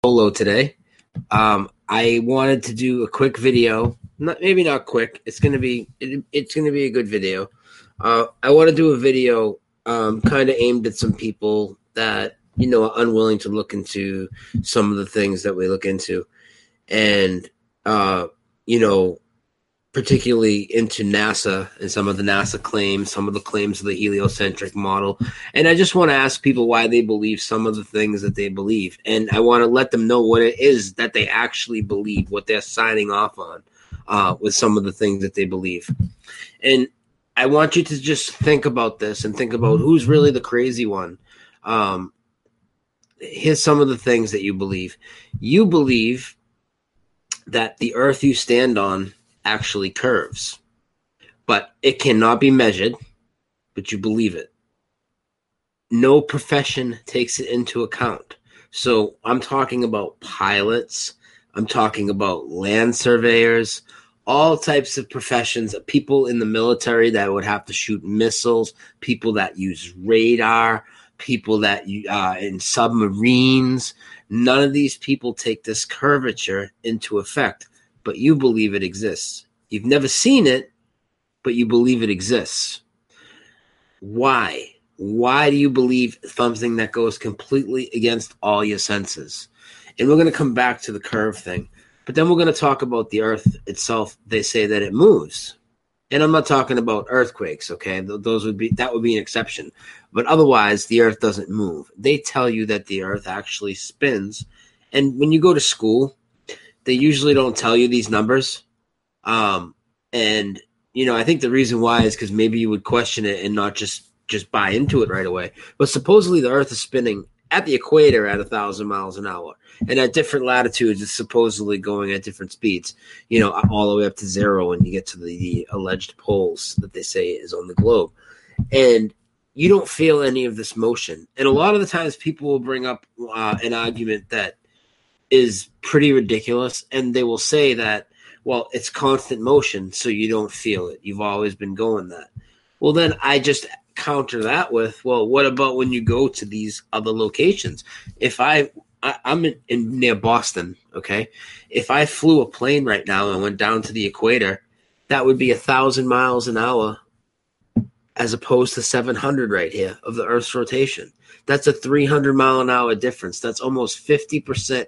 Solo today. I wanted to do a quick video. Maybe not quick. It's gonna be a good video. I want to do a video kind of aimed at some people that are unwilling to look into some of the things that we look into, and you know particularly into NASA and some of the NASA claims, some of the claims of the heliocentric model. And I just want to ask people why they believe some of the things that they believe. And I want to let them know what it is that they actually believe, what they're signing off on with some of the things that they believe. And I want you to just think about this and think about who's really the crazy one. Here's some of the things that you believe. You believe that the earth you stand on actually curves, but it cannot be measured, but you believe it. No profession takes it into account. So I'm talking about pilots, I'm talking about land surveyors, all types of professions, people in the military that would have to shoot missiles, people that use radar, people that in submarines. None of these people take this curvature into effect. But you believe it exists. You've never seen it, but you believe it exists. Why? Why do you believe something that goes completely against all your senses? And we're going to come back to the curve thing. But then we're going to talk about the earth itself. They say that it moves. And I'm not talking about earthquakes, okay? That would be an exception. But otherwise, the earth doesn't move. They tell you that the earth actually spins. And when you go to school, they usually don't tell you these numbers. I think the reason why is because maybe you would question it and not just buy into it right away. But supposedly the earth is spinning at the equator at 1,000 miles an hour. And at different latitudes, it's supposedly going at different speeds, all the way up to zero when you get to the alleged poles that they say is on the globe. And you don't feel any of this motion. And a lot of the times people will bring up an argument that is pretty ridiculous, and they will say that, well, it's constant motion, so you don't feel it. You've always been going that. Well, then I just counter that with, well, what about when you go to these other locations? If I'm near Boston, okay? If I flew a plane right now and went down to the equator, that would be 1,000 miles an hour as opposed to 700 right here of the Earth's rotation. That's a 300 mile an hour difference. That's almost 50%.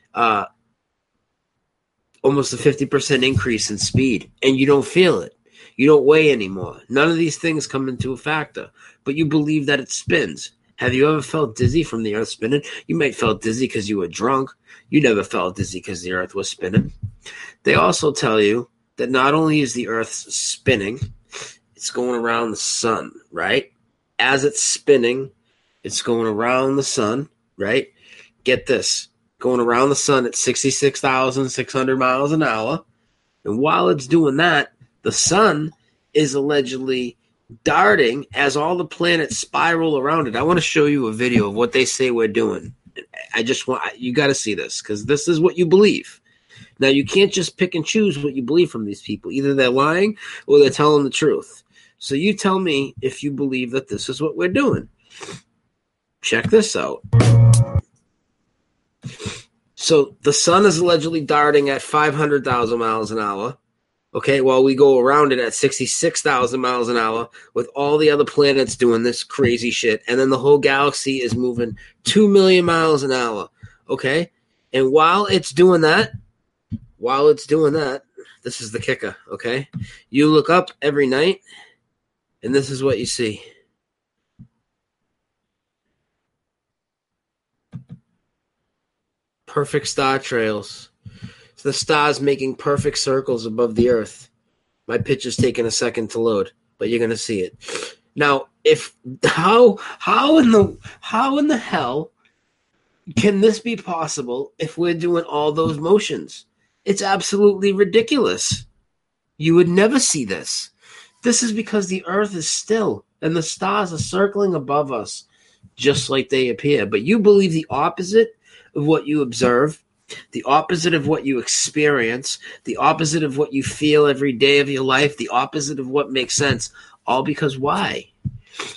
Almost a 50% increase in speed, and you don't feel it. You don't weigh anymore. None of these things come into a factor, but you believe that it spins. Have you ever felt dizzy from the earth spinning? You might felt dizzy because you were drunk. You never felt dizzy because the earth was spinning. They also tell you that not only is the earth spinning, it's going around the sun, right? As it's spinning, it's going around the sun, right? Get this. Going around the sun at 66,600 miles an hour. And while it's doing that, the sun is allegedly darting as all the planets spiral around it. I want to show you a video of what they say we're doing. You got to see this, because this is what you believe. Now, you can't just pick and choose what you believe from these people. Either they're lying or they're telling the truth. So you tell me if you believe that this is what we're doing. Check this out. So the sun is allegedly darting at 500,000 miles an hour, okay, while we go around it at 66,000 miles an hour with all the other planets doing this crazy shit, and then the whole galaxy is moving 2 million miles an hour, okay? And while it's doing that, this is the kicker, okay? You look up every night, and this is what you see. Perfect star trails. So the stars making perfect circles above the earth. My picture's taking a second to load, but you're gonna see it. Now, how in the hell can this be possible if we're doing all those motions? It's absolutely ridiculous. You would never see this. This is because the earth is still and the stars are circling above us just like they appear. But you believe the opposite of what you observe, the opposite of what you experience, the opposite of what you feel every day of your life, the opposite of what makes sense, all because why?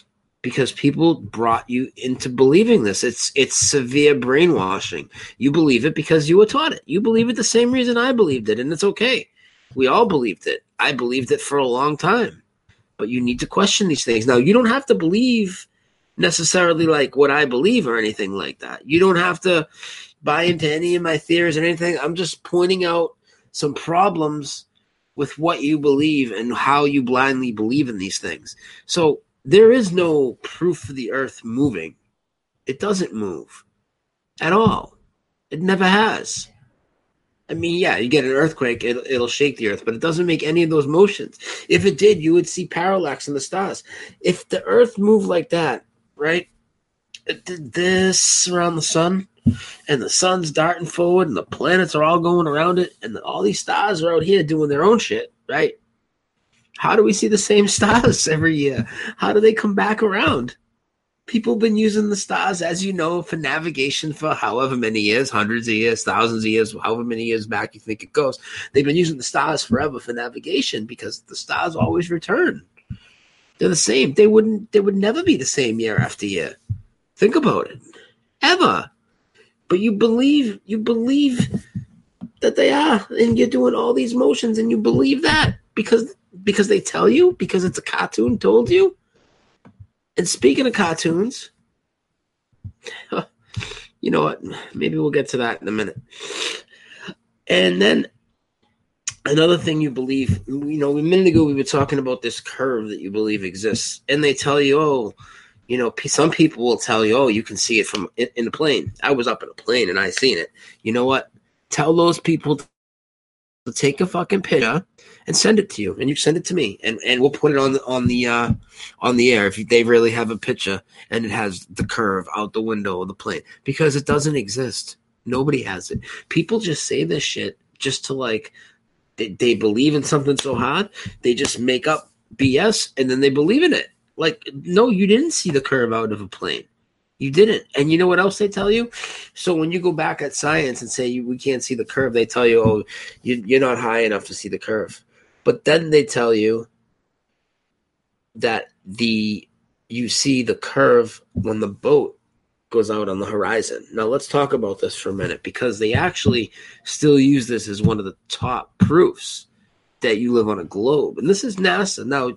because people brought you into believing this. It's severe brainwashing. You believe it because you were taught it. You believe it the same reason I believed it, and it's okay. We all believed it. I believed it for a long time. But you need to question these things. Now, you don't have to believe necessarily like what I believe or anything like that. You don't have to buy into any of my theories or anything. I'm just pointing out some problems with what you believe and how you blindly believe in these things. So there is no proof of the earth moving. It doesn't move at all. It never has. I mean, yeah, you get an earthquake, it'll shake the earth, but it doesn't make any of those motions. If it did, you would see parallax in the stars. If the earth moved like that, right, it did this around the sun, and the sun's darting forward, and the planets are all going around it, and all these stars are out here doing their own shit, right? How do we see the same stars every year? How do they come back around? People have been using the stars, as you know, for navigation for however many years, hundreds of years, thousands of years, however many years back you think it goes. They've been using the stars forever for navigation because the stars always return. They're the same. They would never be the same year after year. Think about it. Ever. But you believe that they are, and you're doing all these motions, and you believe that because they tell you, because it's a cartoon told you. And speaking of cartoons, you know what? Maybe we'll get to that in a minute. And then another thing you believe, a minute ago we were talking about this curve that you believe exists. And they tell you, some people will tell you, you can see it from in a plane. I was up in a plane and I seen it. You know what? Tell those people to take a fucking picture and send it to you, and you send it to me, and we'll put it on the air if they really have a picture and it has the curve out the window of the plane, because it doesn't exist. Nobody has it. People just say this shit just to they believe in something so hard they just make up BS and then they believe in it. Like, no, you didn't see the curve out of a plane. You didn't. And you know what else they tell you? So when you go back at science and say we can't see the curve, they tell you, you're not high enough to see the curve. But then they tell you that you see the curve when the boat goes out on the horizon. Now let's talk about this for a minute, because they actually still use this as one of the top proofs that you live on a globe. And this is NASA. Now,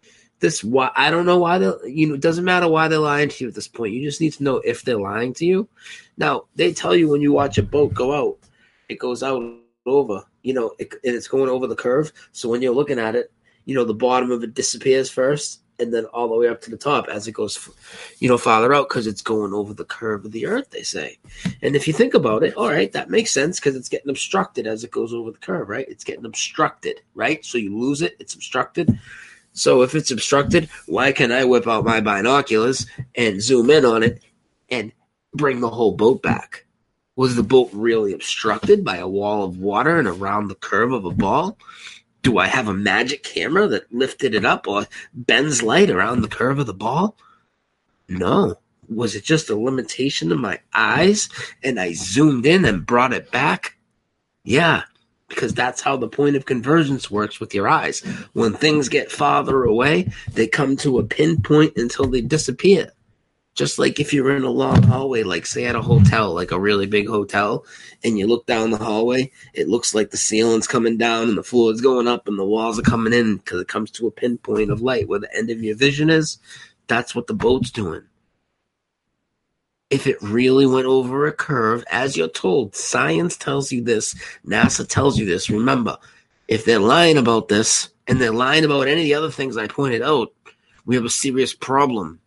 I don't know why it doesn't matter why they're lying to you at this point. You just need to know if they're lying to you. Now, they tell you when you watch a boat go out, it goes out over, and it's going over the curve. So when you're looking at it, the bottom of it disappears first, and then all the way up to the top as it goes, farther out, because it's going over the curve of the earth, they say. And if you think about it, all right, that makes sense, because it's getting obstructed as it goes over the curve, right? It's getting obstructed, right? So you lose it, it's obstructed. So if it's obstructed, why can't I whip out my binoculars and zoom in on it and bring the whole boat back? Was the boat really obstructed by a wall of water and around the curve of a ball? Do I have a magic camera that lifted it up or bends light around the curve of the ball? No. Was it just a limitation of my eyes and I zoomed in and brought it back? Yeah. Because that's how the point of convergence works with your eyes. When things get farther away, they come to a pinpoint until they disappear. Just like if you're in a long hallway, like say at a hotel, like a really big hotel, and you look down the hallway, it looks like the ceiling's coming down and the floor's going up and the walls are coming in, because it comes to a pinpoint of light where the end of your vision is. That's what the boat's doing. If it really went over a curve, as you're told, science tells you this, NASA tells you this. Remember, if they're lying about this, and they're lying about any of the other things I pointed out, we have a serious problem.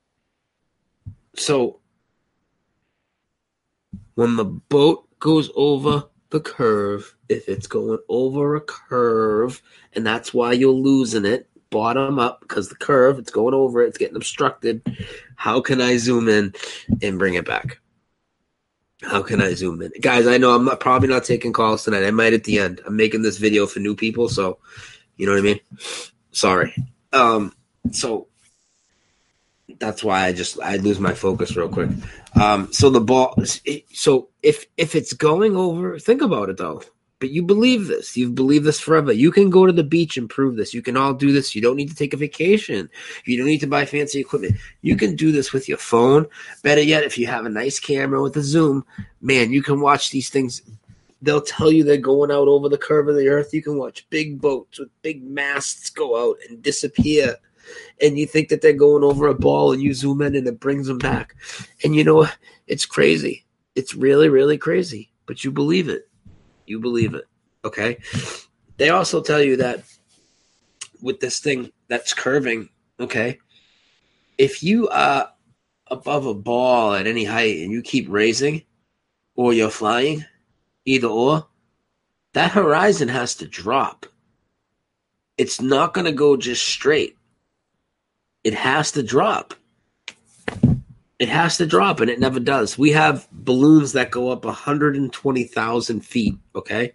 So, when the boat goes over the curve, if it's going over a curve, and that's why you're losing it, bottom up, because the curve, it's going over it, it's getting obstructed. How can I zoom in and bring it back? How can I zoom in? Guys, I know I'm probably not taking calls tonight. I might at the end. I'm making this video for new people, so you know what I mean? Sorry. So that's why I lose my focus real quick. So the ball, so if it's going over, think about it though. But you believe this. You've believed this forever. You can go to the beach and prove this. You can all do this. You don't need to take a vacation. You don't need to buy fancy equipment. You can do this with your phone. Better yet, if you have a nice camera with a zoom, man, you can watch these things. They'll tell you they're going out over the curve of the earth. You can watch big boats with big masts go out and disappear. And you think that they're going over a ball, and you zoom in and it brings them back. And you know, it's crazy. It's really, really crazy. But you believe it. You believe it, okay? They also tell you that with this thing that's curving, okay, if you are above a ball at any height and you keep raising or you're flying, either or, that horizon has to drop. It's not going to go just straight. It has to drop. It has to drop, and it never does. We have balloons that go up 120,000 feet, okay?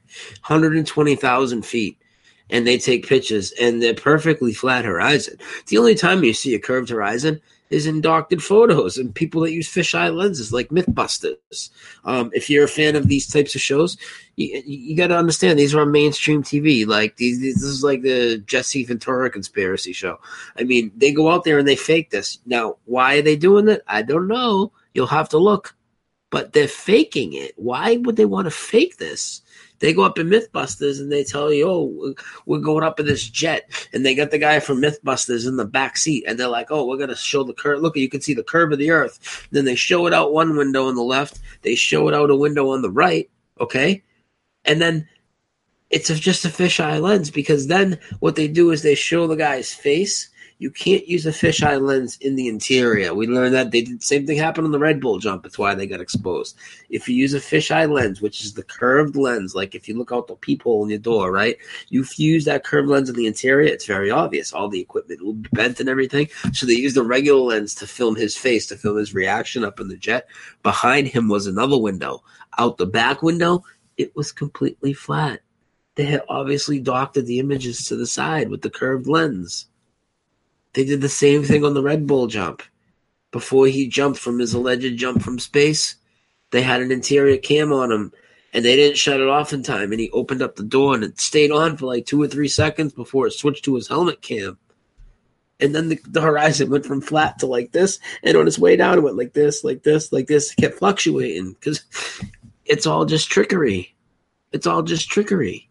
120,000 feet, and they take pictures, and they're perfectly flat horizon. The only time you see a curved horizon is in doctored photos and people that use fisheye lenses like Mythbusters. If you're a fan of these types of shows, you got to understand these are on mainstream TV. Like this is like the Jesse Ventura conspiracy show. I mean, they go out there and they fake this. Now, why are they doing it? I don't know. You'll have to look. But they're faking it. Why would they want to fake this? They go up in Mythbusters and they tell you, oh, we're going up in this jet. And they got the guy from Mythbusters in the back seat. And they're like, oh, we're going to show the curve. Look, you can see the curve of the earth. Then they show it out one window on the left. They show it out a window on the right. Okay. And then it's just a fisheye lens, because then what they do is they show the guy's face. You can't use a fisheye lens in the interior. We learned that they did the same thing happened on the Red Bull jump. That's why they got exposed. If you use a fisheye lens, which is the curved lens, like if you look out the peephole in your door, right? You fuse that curved lens in the interior, it's very obvious. All the equipment will be bent and everything. So they used the regular lens to film his face, to film his reaction up in the jet. Behind him was another window. Out the back window, it was completely flat. They had obviously doctored the images to the side with the curved lens. They did the same thing on the Red Bull jump. Before he jumped from his alleged jump from space, they had an interior cam on him, and they didn't shut it off in time, and he opened up the door, and it stayed on for like 2 or 3 seconds before it switched to his helmet cam. And then the horizon went from flat to like this, and on its way down it went like this, like this, like this. It kept fluctuating, because it's all just trickery. It's all just trickery.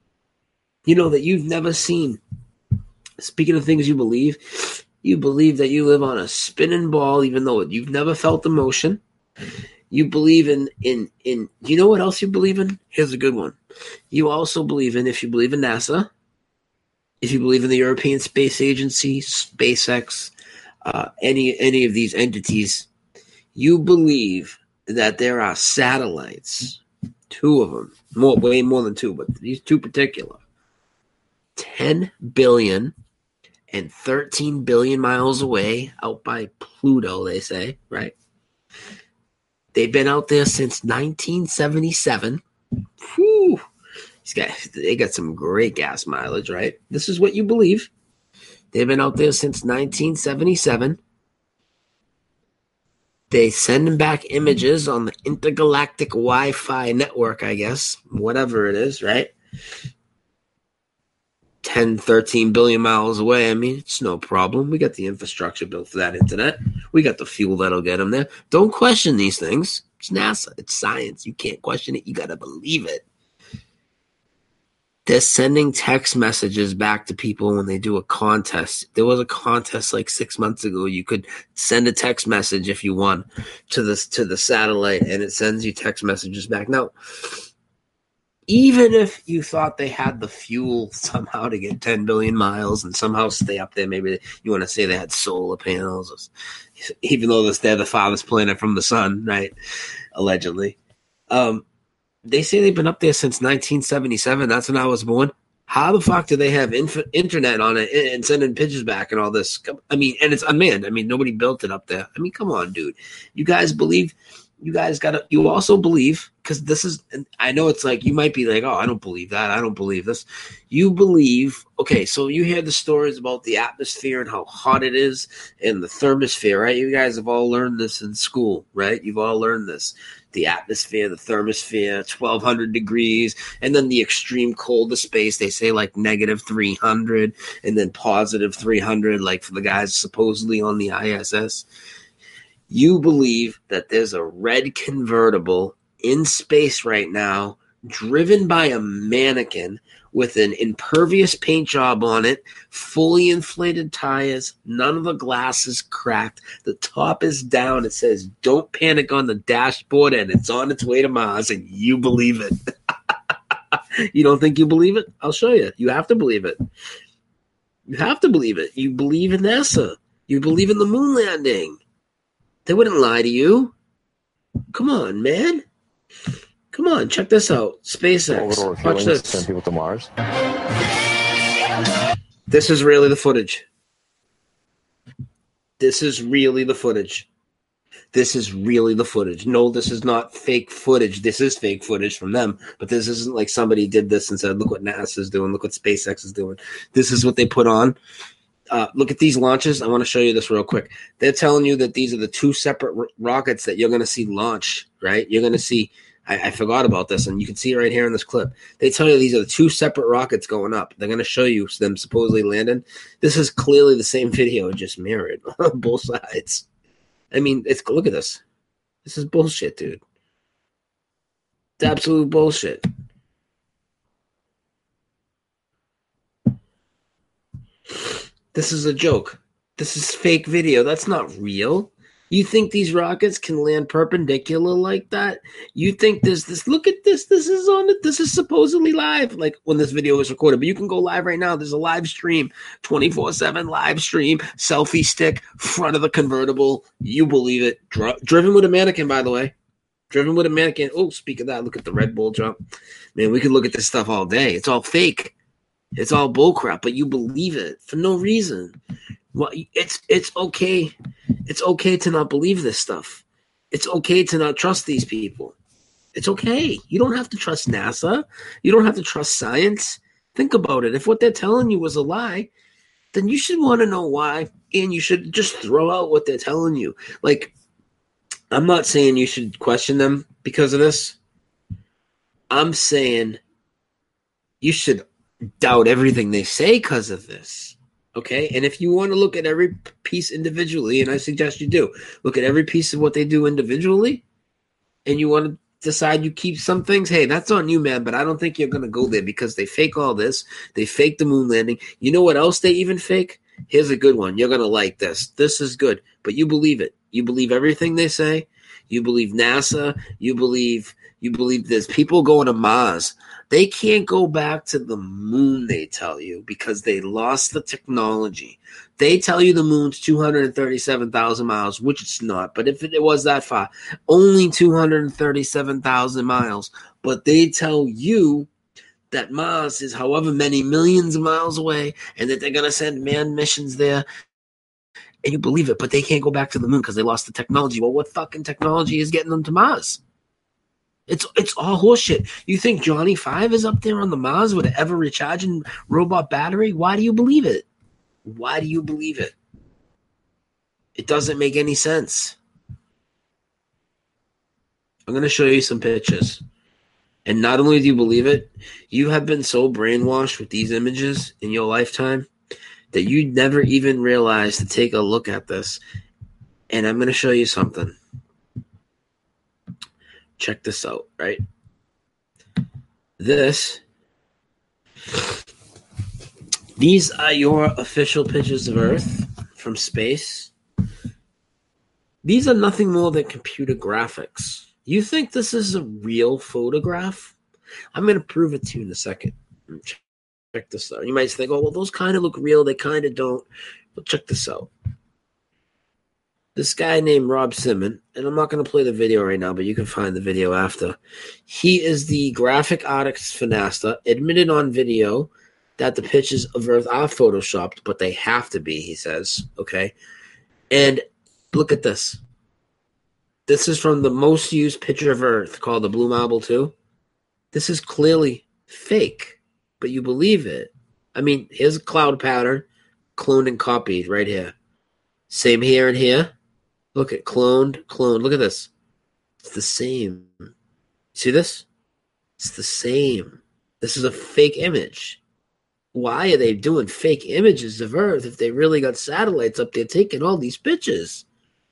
You know that you've never seen. Speaking of things you believe that you live on a spinning ball, even though you've never felt the motion. You believe in you know what else you believe in? Here's a good one. You also believe in, if you believe in NASA, if you believe in the European Space Agency, SpaceX, any of these entities, you believe that there are satellites, 2 of them, way more than 2, but these 2 particular, 10 billion and 13 billion miles away, out by Pluto, they say, right? They've been out there since 1977. Whew. They got some great gas mileage, right? This is what you believe. They've been out there since 1977. They send back images on the intergalactic Wi-Fi network, I guess, whatever it is, right? 10, 13 billion miles away. I mean, it's no problem. We got the infrastructure built for that internet. We got the fuel that'll get them there. Don't question these things. It's NASA. It's science. You can't question it. You got to believe it. They're sending text messages back to people when they do a contest. There was a contest like 6 months ago. You could send a text message if you won to the satellite, and it sends you text messages back. Now, even if you thought they had the fuel somehow to get 10 billion miles and somehow stay up there, maybe you want to say they had solar panels, even though they're the farthest planet from the sun, right? Allegedly. They say they've been up there since 1977. That's when I was born. How the fuck do they have internet on it and sending pictures back and all this? I mean, and it's unmanned. I mean, nobody built it up there. I mean, come on, dude. You guys believe... You also believe, because this is, and I know it's like, you might be like, oh, I don't believe that. I don't believe this. You believe, okay, so you hear the stories about the atmosphere and how hot it is and the thermosphere, right? You guys have all learned this in school, right? You've all learned this. the atmosphere, the thermosphere, 1,200 degrees, and then the extreme cold of space. They say like negative 300 and then positive 300, like for the guys supposedly on the ISS. You believe that there's a red convertible in space right now, driven by a mannequin with an impervious paint job on it, fully inflated tires, none of the glass is cracked, the top is down, it says "Don't panic" on the dashboard, and it's on its way to Mars, and you believe it. You don't think you believe it? I'll show you. You have to believe it. You have to believe it. You believe in NASA. You believe in the moon landing. They wouldn't lie to you. Come on, man. Come on, check this out. SpaceX. Watch this. Send people to Mars. This is really the footage. This is really the footage. This is really the footage. No, this is not fake footage. This is fake footage from them. But this isn't like somebody did this and said, look what NASA's doing. Look what SpaceX is doing. This is what they put on. Look at these launches. I want to show you this real quick. They're telling you that these are the two separate rockets that you're going to see launch, right? You're going to see... I forgot about this, and you can see it right here in this clip. They tell you these are the two separate rockets going up. They're going to show you them supposedly landing. This is clearly the same video, just mirrored on both sides. I mean, look at this. This is bullshit, dude. It's absolute bullshit. This is a joke. This is fake video. That's not real. You think these rockets can land perpendicular like that? You think there's this? Look at this. This is on it. This is supposedly live, like when this video is recorded. But you can go live right now. There's a live stream, 24/7 live stream, selfie stick, front of the convertible. You believe it? Driven with a mannequin, by the way. Driven with a mannequin. Oh, speak of that, look at the Red Bull jump. Man, we could look at this stuff all day. It's all fake. It's all bullcrap, but you believe it for no reason. Well, it's okay. It's okay to not believe this stuff. It's okay to not trust these people. It's okay. You don't have to trust NASA. You don't have to trust science. Think about it. If what they're telling you was a lie, then you should want to know why, and you should just throw out what they're telling you. Like, I'm not saying you should question them because of this. I'm saying you should doubt everything they say because of this. Okay? And if you want to look at every piece individually, and I suggest you do, look at every piece of what they do individually, and you want to decide you keep some things, hey, that's on you, man, but I don't think you're going to go there because they fake all this. They fake the moon landing. You know what else they even fake? Here's a good one. You're going to like this. This is good, but you believe it. You believe everything they say. You believe NASA. You believe there's people going to Mars. They can't go back to the moon, they tell you, because they lost the technology. They tell you the moon's 237,000 miles, which it's not. But if it was that far, only 237,000 miles. But they tell you that Mars is however many millions of miles away and that they're going to send manned missions there. And you believe it, but they can't go back to the moon because they lost the technology. Well, what fucking technology is getting them to Mars? It's all horseshit. You think Johnny 5 is up there on the Mars with an ever-recharging robot battery? Why do you believe it? Why do you believe it? It doesn't make any sense. I'm going to show you some pictures. And not only do you believe it, you have been so brainwashed with these images in your lifetime that you never even realized to take a look at this. And I'm going to show you something. Check this out, right? These are your official pictures of Earth from space. These are nothing more than computer graphics. You think this is a real photograph? I'm going to prove it to you in a second. Check this out. You might think, oh, well, those kind of look real. They kind of don't. But check this out. This guy named Rob Simon, and I'm not going to play the video right now, but you can find the video after. He is the graphic artist for NASA, admitted on video that the pictures of Earth are photoshopped, but they have to be, he says. Okay? And look at this. This is from the most used picture of Earth called the Blue Marble 2. This is clearly fake, but you believe it. I mean, here's a cloud pattern, cloned and copied right here. Same here and here. Look at cloned. Look at this. It's the same. See this? It's the same. This is a fake image. Why are they doing fake images of Earth if they really got satellites up there taking all these pictures?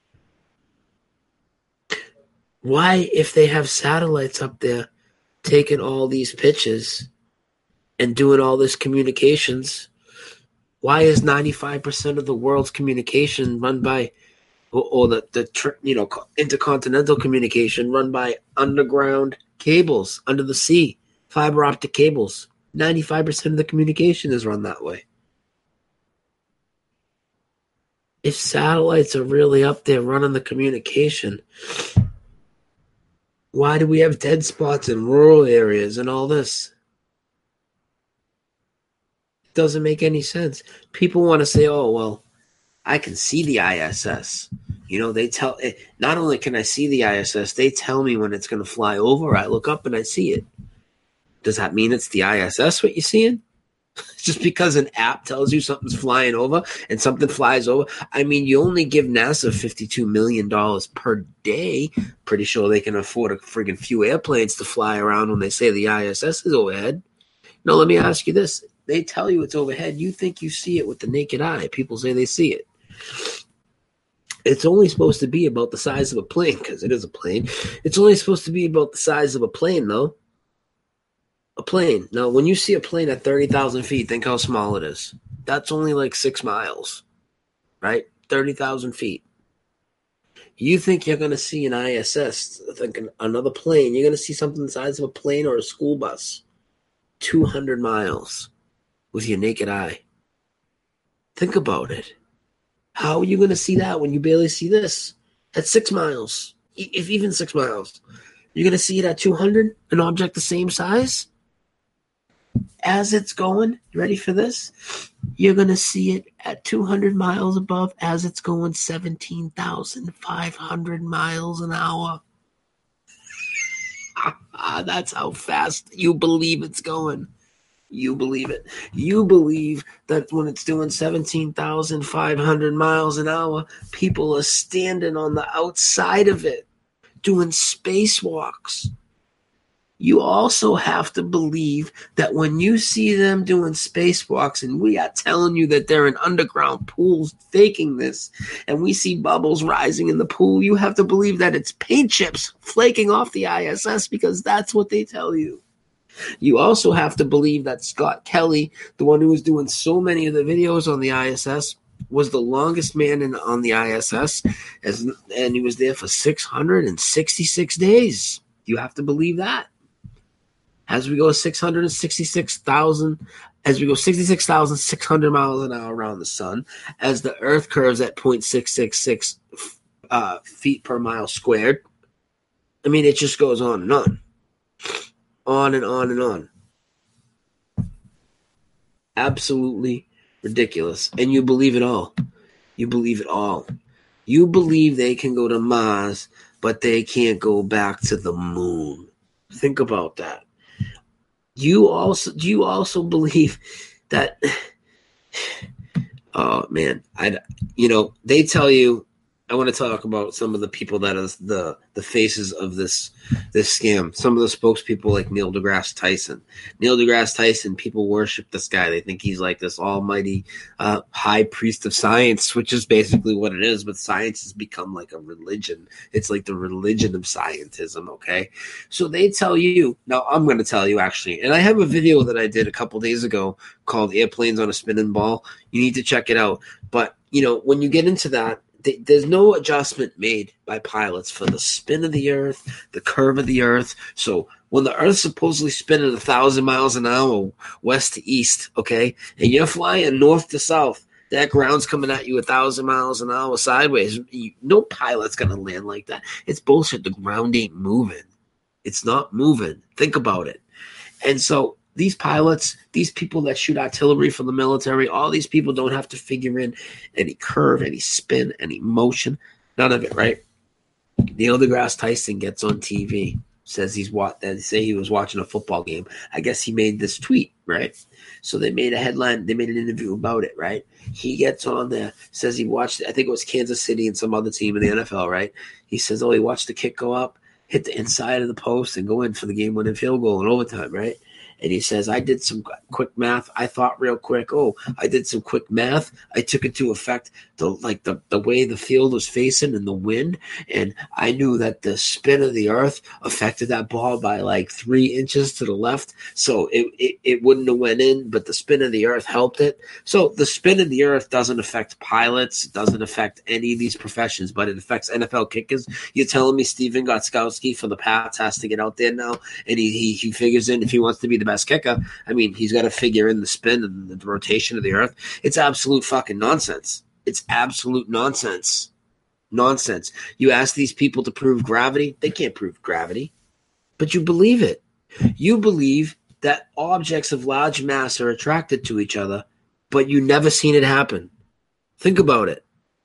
Why, if they have satellites up there taking all these pictures and doing all this communications, why is 95% of the world's communication run by, or the intercontinental communication run by underground cables under the sea, fiber optic cables? 95% of the communication is run that way. If satellites are really up there running the communication, why do we have dead spots in rural areas and all this? It doesn't make any sense. People want to say, oh, well, I can see the ISS. They tell, not only can I see the ISS, they tell me when it's going to fly over. I look up and I see it. Does that mean it's the ISS what you're seeing? Just because an app tells you something's flying over and something flies over. I mean, you only give NASA $52 million per day. Pretty sure they can afford a friggin' few airplanes to fly around when they say the ISS is overhead. No, let me ask you this. They tell you it's overhead. You think you see it with the naked eye. People say they see it. It's only supposed to be about the size of a plane, because it is a plane. It's only supposed to be about the size of a plane, though. A plane. Now, when you see a plane at 30,000 feet, think how small it is. That's only like 6 miles, right? 30,000 feet. You think you're going to see an ISS, another plane. You're going to see something the size of a plane or a school bus. 200 miles with your naked eye. Think about it. How are you going to see that when you barely see this? At 6 miles, if even 6 miles. You're going to see it at 200, an object the same size? As it's going, you ready for this? You're going to see it at 200 miles above as it's going 17,500 miles an hour. That's how fast you believe it's going. You believe it. You believe that when it's doing 17,500 miles an hour, people are standing on the outside of it doing spacewalks. You also have to believe that when you see them doing spacewalks and we are telling you that they're in underground pools faking this, and we see bubbles rising in the pool, you have to believe that it's paint chips flaking off the ISS, because that's what they tell you. You also have to believe that Scott Kelly, the one who was doing so many of the videos on the ISS, was the longest man on the ISS, and he was there for 666 days. You have to believe that. As we go 66,600 miles an hour around the sun, as the Earth curves at 0.666 feet per mile squared. I mean, it just goes on and on. On and on and on. Absolutely ridiculous. And you believe it all. You believe it all. You believe they can go to Mars, but they can't go back to the moon. Think about that. Do you also believe that? Oh man, they tell you. I want to talk about some of the people that are the faces of this scam. Some of the spokespeople, like Neil deGrasse Tyson. Neil deGrasse Tyson, people worship this guy. They think he's like this almighty high priest of science, which is basically what it is. But science has become like a religion. It's like the religion of scientism, okay? So they tell you. Now, I'm going to tell you, actually. And I have a video that I did a couple days ago called Airplanes on a Spinning Ball. You need to check it out. But, when you get into that, there's no adjustment made by pilots for the spin of the Earth, the curve of the Earth. So when the Earth's supposedly spinning 1,000 miles an hour west to east, okay, and you're flying north to south, that ground's coming at you 1,000 miles an hour sideways. No pilot's going to land like that. It's bullshit. The ground ain't moving. It's not moving. Think about it. And so these pilots, these people that shoot artillery for the military, all these people don't have to figure in any curve, any spin, any motion, none of it, right? Neil deGrasse Tyson gets on TV, says they say he was watching a football game. I guess he made this tweet, right? So they made a headline, they made an interview about it, right? He gets on there, says he watched, I think it was Kansas City and some other team in the NFL, right? He says, he watched the kick go up. hit the inside of the post and go in for the game-winning field goal in overtime, right? And he says, I did some quick math. I thought real quick. Oh, I did some quick math. I took into effect the way the field was facing and the wind. And I knew that the spin of the earth affected that ball by like 3 inches to the left. So it wouldn't have went in, but the spin of the earth helped it. So the spin of the earth doesn't affect pilots. It doesn't affect any of these professions, but it affects NFL kickers. You're telling me Steven Gostkowski for the Pats has to get out there now, and he figures in if he wants to be the best kicker. I mean, he's got to figure in the spin and the rotation of the earth. It's absolute fucking nonsense. It's absolute nonsense. Nonsense. You ask these people to prove gravity, they can't prove gravity, but you believe it. You believe that objects of large mass are attracted to each other, but you never seen it happen. Think about it.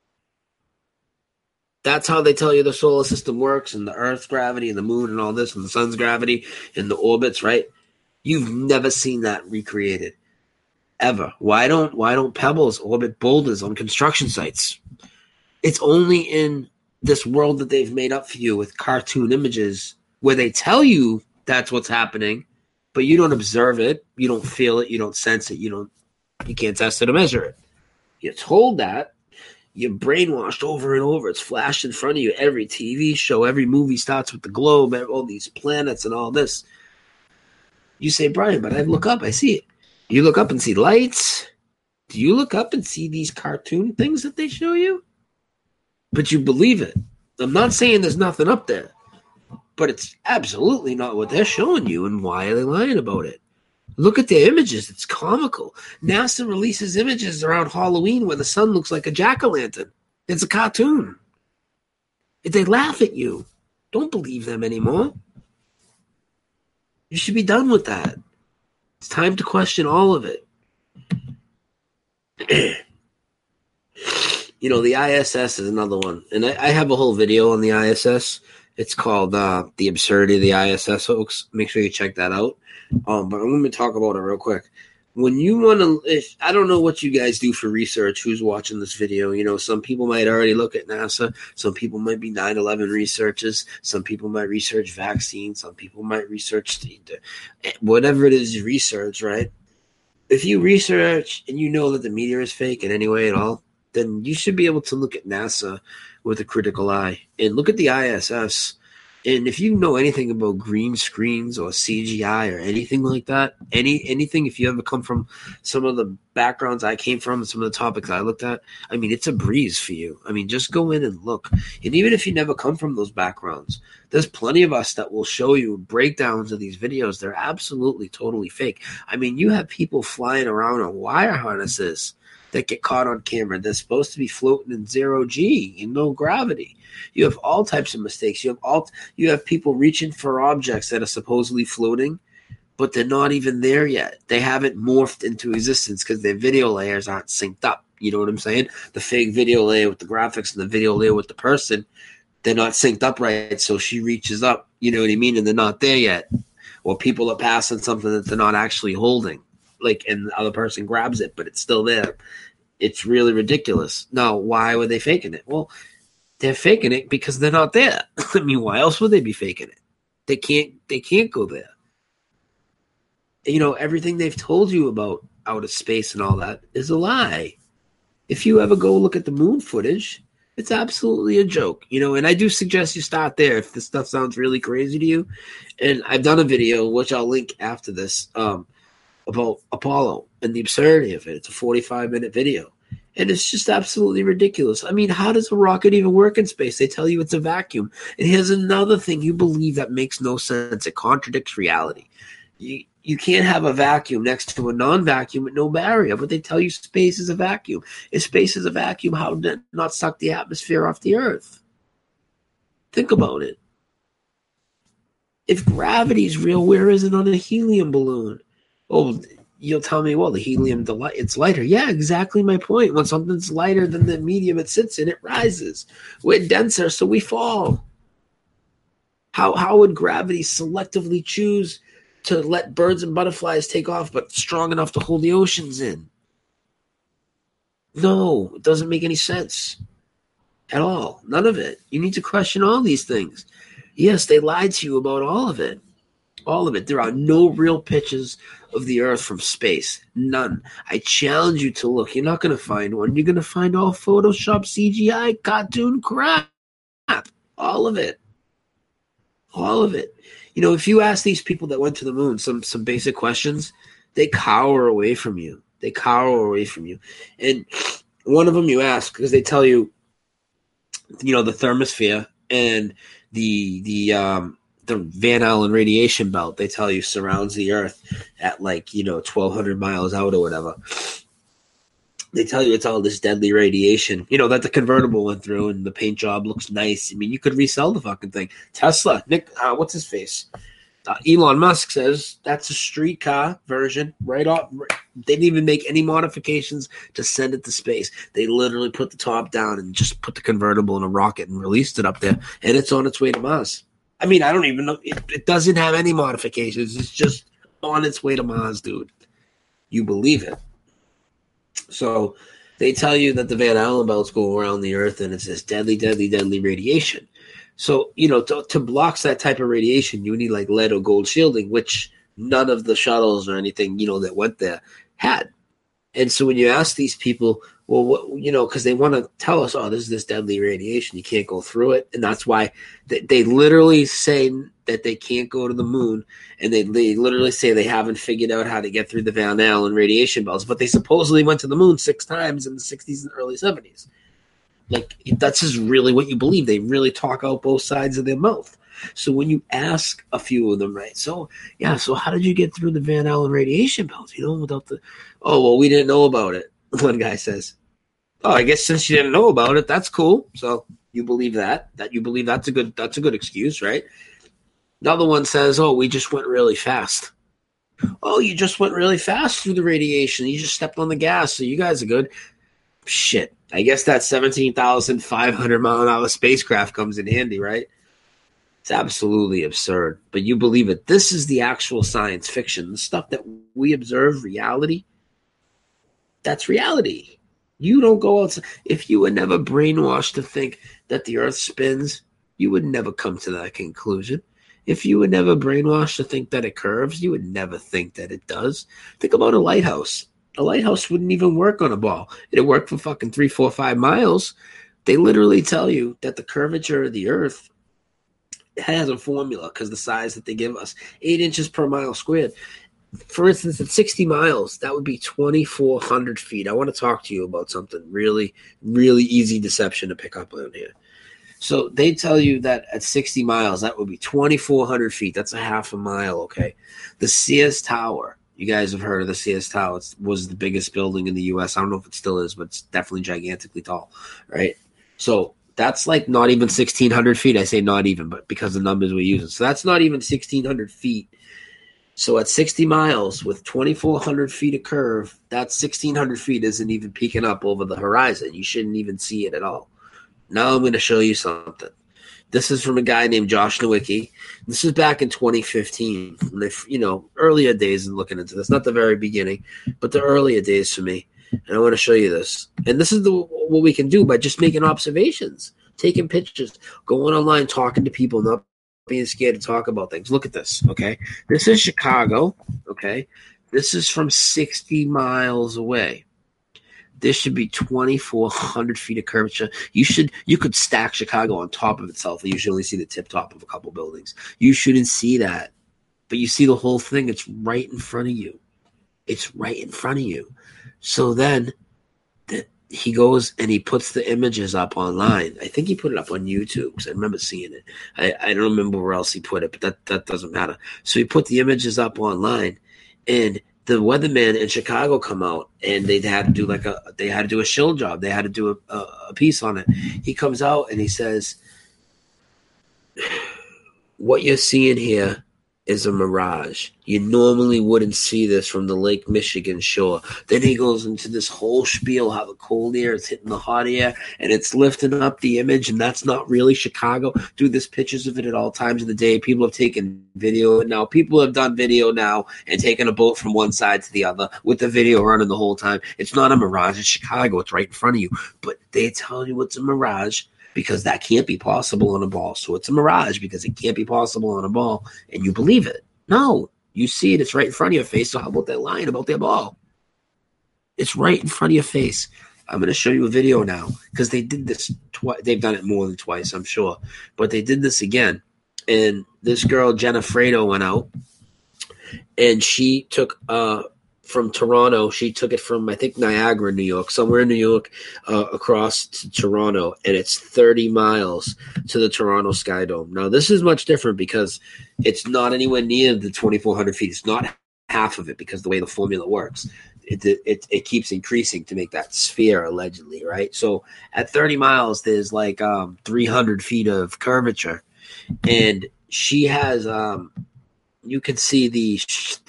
That's how they tell you the solar system works, and the Earth's gravity and the moon and all this and the sun's gravity and the orbits, right? You've never seen that recreated, ever. Why don't pebbles orbit boulders on construction sites? It's only in this world that they've made up for you with cartoon images where they tell you that's what's happening, but you don't observe it, you don't feel it, you don't sense it, you can't test it or measure it. You're told that. You're brainwashed over and over. It's flashed in front of you. Every TV show, every movie starts with the globe, all these planets and all this. You say, Brian, but I look up, I see it. You look up and see lights. Do you look up and see these cartoon things that they show you? But you believe it. I'm not saying there's nothing up there, but it's absolutely not what they're showing you, and why are they lying about it? Look at the images. It's comical. NASA releases images around Halloween where the sun looks like a jack-o'-lantern. It's a cartoon. They laugh at you. Don't believe them anymore. You should be done with that. It's time to question all of it. The ISS is another one. And I have a whole video on the ISS. It's called The Absurdity of the ISS, folks. Make sure you check that out. But I'm going to talk about it real quick. When you want to, I don't know what you guys do for research, who's watching this video. Some people might already look at NASA. Some people might be 9/11 researchers. Some people might research vaccines. Some people might research whatever it is you research, right? If you research and you know that the media is fake in any way at all, then you should be able to look at NASA with a critical eye and look at the ISS. And if you know anything about green screens or CGI or anything like that, anything, if you ever come from some of the backgrounds I came from, some of the topics I looked at, I mean, it's a breeze for you. I mean, just go in and look. And even if you never come from those backgrounds, there's plenty of us that will show you breakdowns of these videos. They're absolutely, totally fake. I mean, you have people flying around on wire harnesses that get caught on camera. They're supposed to be floating in 0G, in no gravity. You have all types of mistakes. You have people reaching for objects that are supposedly floating, but they're not even there yet. They haven't morphed into existence because their video layers aren't synced up. You know what I'm saying? The fake video layer with the graphics and the video layer with the person, they're not synced up right. So she reaches up, you know what I mean? And they're not there yet. Or people are passing something that they're not actually holding. And the other person grabs it, but it's still there. It's really ridiculous. Now, why were they faking it? Well, they're faking it because they're not there. I mean, why else would they be faking it? They can't go there. Everything they've told you about outer space and all that is a lie. If you ever go look at the moon footage, it's absolutely a joke. And I do suggest you start there if this stuff sounds really crazy to you. And I've done a video, which I'll link after this, about Apollo and the absurdity of it. It's a 45-minute video. And it's just absolutely ridiculous. I mean, how does a rocket even work in space? They tell you it's a vacuum. And here's another thing you believe that makes no sense. It contradicts reality. You can't have a vacuum next to a non-vacuum with no barrier, but they tell you space is a vacuum. If space is a vacuum, how did it not suck the atmosphere off the Earth? Think about it. If gravity is real, where is it on a helium balloon? Oh, you'll tell me, well, the helium, it's lighter. Yeah, exactly my point. When something's lighter than the medium it sits in, it rises. We're denser, so we fall. How would gravity selectively choose to let birds and butterflies take off, but strong enough to hold the oceans in? No, it doesn't make any sense at all. None of it. You need to question all these things. Yes, they lied to you about all of it. All of it. There are no real pictures of the Earth from space. None. I challenge you to look. You're not going to find one. You're going to find all Photoshop, CGI, cartoon crap. All of it. All of it. You know, if you ask these people that went to the moon some basic questions, they cower away from you. They cower away from you. And one of them you ask, because they tell you, you know, the thermosphere and the Van Allen radiation belt, they tell you, surrounds the Earth at, like, you know, 1,200 miles out or whatever. They tell you it's all this deadly radiation, you know, that the convertible went through and the paint job looks nice. I mean, you could resell the fucking thing. Tesla, Nick, what's his face? Elon Musk says that's a street car version, right off. They didn't even make any modifications to send it to space. They literally put the top down and just put the convertible in a rocket and released it up there, and it's on its way to Mars. I mean, I don't even know. It doesn't have any modifications. It's just on its way to Mars, dude. You believe it. So they tell you that the Van Allen belts go around the Earth, and it's this deadly, deadly, deadly radiation. So, you know, to block that type of radiation, you need like lead or gold shielding, which none of the shuttles or anything, you know, that went there had. And so when you ask these people, well, what, you know, because they want to tell us, oh, this is this deadly radiation, you can't go through it. And that's why they literally say that they can't go to the moon. And they literally say they haven't figured out how to get through the Van Allen radiation belts. But they supposedly went to the moon 6 times in the 60s and early 70s. Like, that's just really what you believe. They really talk out both sides of their mouth. So when you ask a few of them, right, so how did you get through the Van Allen radiation belt, you know, without the, oh, well, we didn't know about it. One guy says, oh, I guess since you didn't know about it, that's cool. So you believe that you believe that's a good excuse, right? Another one says, oh, we just went really fast. Oh, you just went really fast through the radiation. You just stepped on the gas, so you guys are good. Shit. I guess that 17,500 mile an hour spacecraft comes in handy, right? It's absolutely absurd, but you believe it. This is the actual science fiction. The stuff that we observe, reality, that's reality. You don't go outside. If you were never brainwashed to think that the Earth spins, you would never come to that conclusion. If you were never brainwashed to think that it curves, you would never think that it does. Think about a lighthouse. A lighthouse wouldn't even work on a ball. It'd work for fucking 3, 4, 5 miles. They literally tell you that the curvature of the Earth has a formula because the size that they give us, 8 inches per mile squared. For instance, at 60 miles, that would be 2,400 feet. I want to talk to you about something really, really easy deception to pick up on here. So they tell you that at 60 miles, that would be 2,400 feet. That's a half a mile, okay? The Sears Tower, you guys have heard of the Sears Tower. It was the biggest building in the U.S. I don't know if it still is, but it's definitely gigantically tall, right? So that's like not even 1,600 feet. I say not even, but because the numbers we're using. So that's not even 1,600 feet. So at 60 miles with 2,400 feet of curve, that 1,600 feet isn't even peeking up over the horizon. You shouldn't even see it at all. Now I'm going to show you something. This is from a guy named Josh Nowicki. This is back in 2015. When they, you know, earlier days in looking into this. Not the very beginning, but the earlier days for me. And I want to show you this. And this is what we can do by just making observations, taking pictures, going online, talking to people, not being scared to talk about things. Look at this, okay? This is Chicago, okay? This is from 60 miles away. This should be 2,400 feet of curvature. You could stack Chicago on top of itself. You should only see the tip top of a couple buildings. You shouldn't see that. But you see the whole thing. It's right in front of you. It's right in front of you. So then he goes and he puts the images up online. I think he put it up on YouTube because I remember seeing it. I don't remember where else he put it, but that doesn't matter. So he put the images up online, and the weatherman in Chicago come out, and they had to do a shill job. They had to do a piece on it. He comes out and he says, "What you're seeing here is a mirage. You normally wouldn't see this from the Lake Michigan shore." Then he goes into this whole spiel how the cold air is hitting the hot air and it's lifting up the image, and that's not really Chicago. Dude, there's pictures of it at all times of the day. People have taken video now. People have done video now and taken a boat from one side to the other with the video running the whole time. It's not a mirage. It's Chicago. It's right in front of you. But they tell you it's a mirage because that can't be possible on a ball. So it's a mirage because it can't be possible on a ball, and you believe it. No, you see it. It's right in front of your face. So how about that lying about their ball? It's right in front of your face. I'm going to show you a video now because they did this twice. They've done it more than twice, I'm sure. But they did this again. And this girl, Jenna Fredo, went out. And she took from Toronto. She took it from, I think, Niagara, New York, somewhere in New York, across to Toronto. And it's 30 miles to the Toronto Sky Dome. Now, this is much different because it's not anywhere near the 2,400 feet. It's not half of it because the way the formula works. It keeps increasing to make that sphere, allegedly, right? So at 30 miles, there's like 300 feet of curvature. And she has you can see the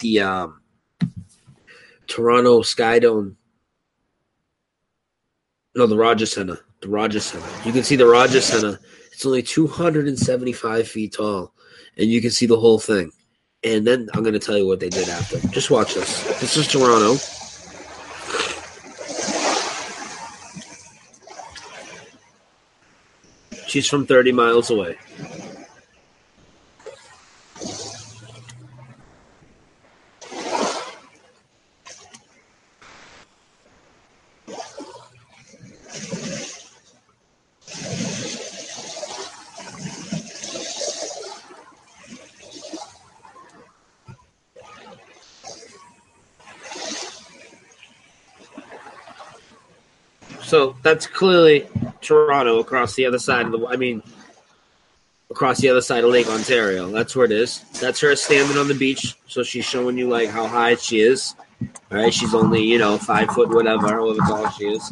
Toronto Sky Dome. No, the Rogers Center. The Rogers Center. You can see the Rogers Center. It's only 275 feet tall, and you can see the whole thing. And then I'm going to tell you what they did after. Just watch this. This is Toronto. She's from 30 miles away. So that's clearly Toronto across the other side of across the other side of Lake Ontario. That's where it is. That's her standing on the beach. So she's showing you like how high she is. All right. She's only, 5 foot, whatever, however tall she is.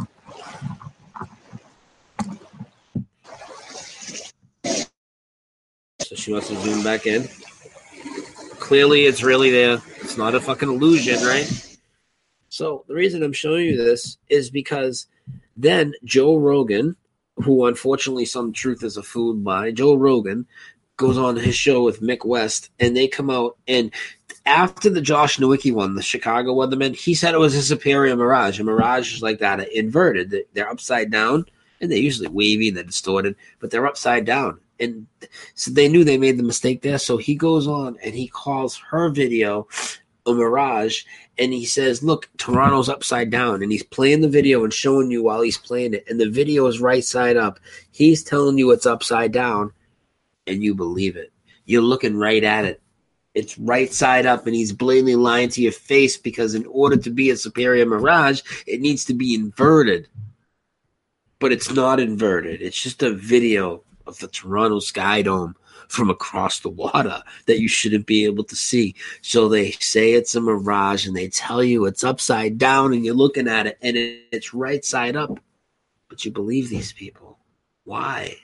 So she wants to zoom back in. Clearly it's really there. It's not a fucking illusion, right? So the reason I'm showing you this is because then Joe Rogan, who unfortunately some truth is a food by, Joe Rogan goes on his show with Mick West, and they come out, and after the Josh Nowicki one, the Chicago weatherman, he said it was a superior mirage. A mirage is like that, inverted. They're upside down, and they're usually wavy, they're distorted, but they're upside down. And so they knew they made the mistake there, so he goes on, and he calls her video a mirage, and he says, look, Toronto's upside down, and he's playing the video and showing you while he's playing it, and the video is right side up. He's telling you it's upside down, and you believe it. You're looking right at it. It's right side up, and he's blatantly lying to your face because in order to be a superior mirage, it needs to be inverted. But it's not inverted. It's just a video of the Toronto Sky Dome from across the water that you shouldn't be able to see. So they say it's a mirage, and they tell you it's upside down, and you're looking at it, and it's right side up. But you believe these people. Why?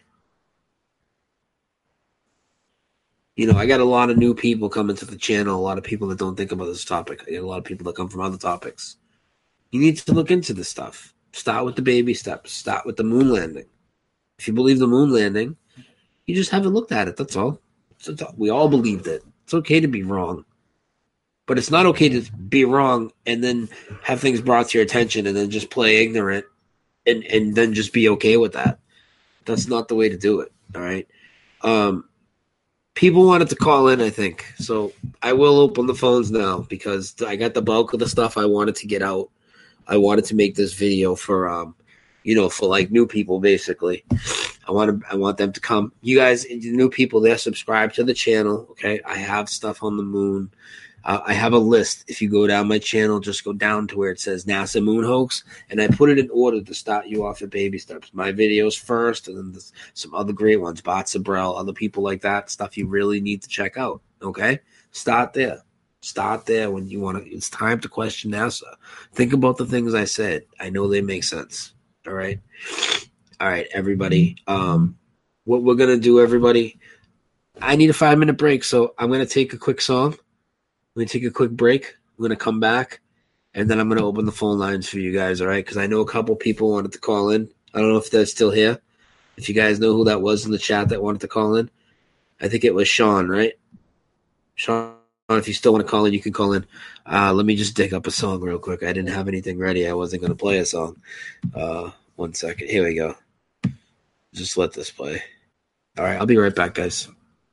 I got a lot of new people coming to the channel, a lot of people that don't think about this topic. I get a lot of people that come from other topics. You need to look into this stuff. Start with the baby steps. Start with the moon landing. If you believe the moon landing, you just haven't looked at it. That's all. We all believed it. It's okay to be wrong. But it's not okay to be wrong and then have things brought to your attention and then just play ignorant and then just be okay with that. That's not the way to do it. All right. People wanted to call in, I think. So I will open the phones now because I got the bulk of the stuff I wanted to get out. I wanted to make this video for for like new people, basically. I want them to come. You guys, new people, they're subscribed to the channel. Okay, I have stuff on the moon. I have a list. If you go down my channel, just go down to where it says NASA Moon Hoax, and I put it in order to start you off at baby steps. My videos first, and then some other great ones, Bot Sabrell, other people like that, stuff you really need to check out. Okay, start there. Start there when you want to. It's time to question NASA. Think about the things I said. I know they make sense. All right, everybody. What we're gonna do, everybody. I need a 5-minute break, so I'm gonna take a quick song. I'm going to take a quick break. I'm going to come back, and then I'm going to open the phone lines for you guys, all right? Because I know a couple people wanted to call in. I don't know if they're still here. If you guys know who that was in the chat that wanted to call in. I think it was Sean, right? Sean, if you still want to call in, you can call in. Let me just dig up a song real quick. I didn't have anything ready. I wasn't going to play a song. 1 second. Here we go. Just let this play. All right, I'll be right back, guys.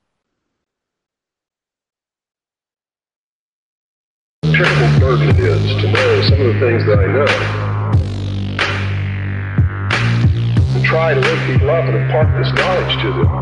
Terrible burden it is to know some of the things that I know. And try to wake people up and impart this knowledge to them.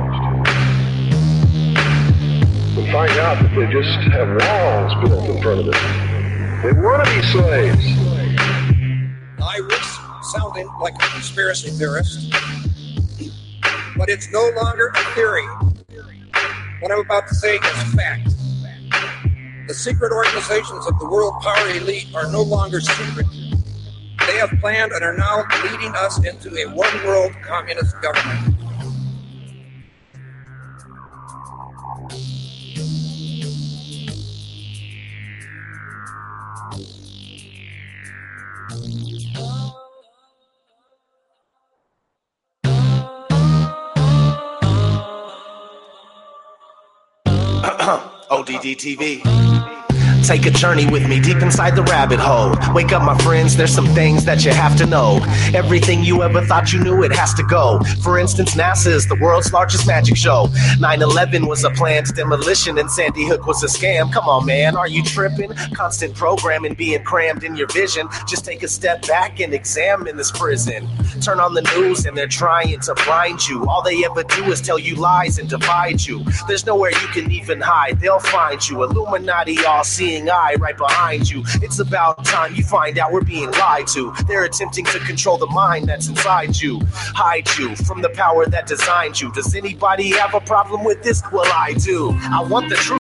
And find out that they just have walls built in front of them. They want to be slaves. I risk sounding like a conspiracy theorist, but it's no longer a theory. What I'm about to say is fact. The secret organizations of the world power elite are no longer secret. They have planned and are now leading us into a one-world communist government. ODD TV. Take a journey with me deep inside the rabbit hole. Wake up, my friends, there's some things that you have to know. Everything you ever thought you knew, it has to go. For instance, NASA is the world's largest magic show. 9/11 was a planned demolition and Sandy Hook was a scam. Come on, man, are you tripping? Constant programming being crammed in your vision. Just take a step back and examine this prison. Turn on the news and they're trying to blind you. All they ever do is tell you lies and divide you. There's nowhere you can even hide. They'll find you. Illuminati all-seeing eye right behind you. It's about time you find out we're being lied to. They're attempting to control the mind that's inside you. Hide you from the power that designed you. Does anybody have a problem with this? Well, I do. I want the truth.